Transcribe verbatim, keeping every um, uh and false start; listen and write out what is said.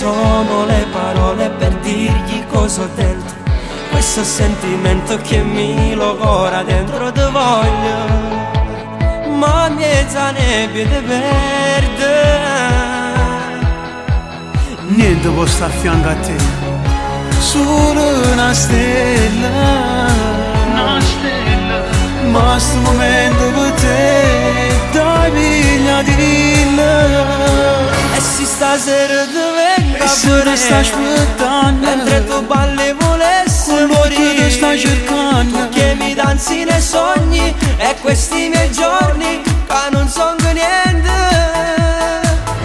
sono le parole per dirgli cosa ho dentro. Questo sentimento che mi logora dentro te voglio, ma mezza nebbia ti perde. Niente può sta a fianco a te, solo una stella, una stella. Ma sto momento per te, dai piglia di là. E se stasera ti venga e se ti sta aspettando, e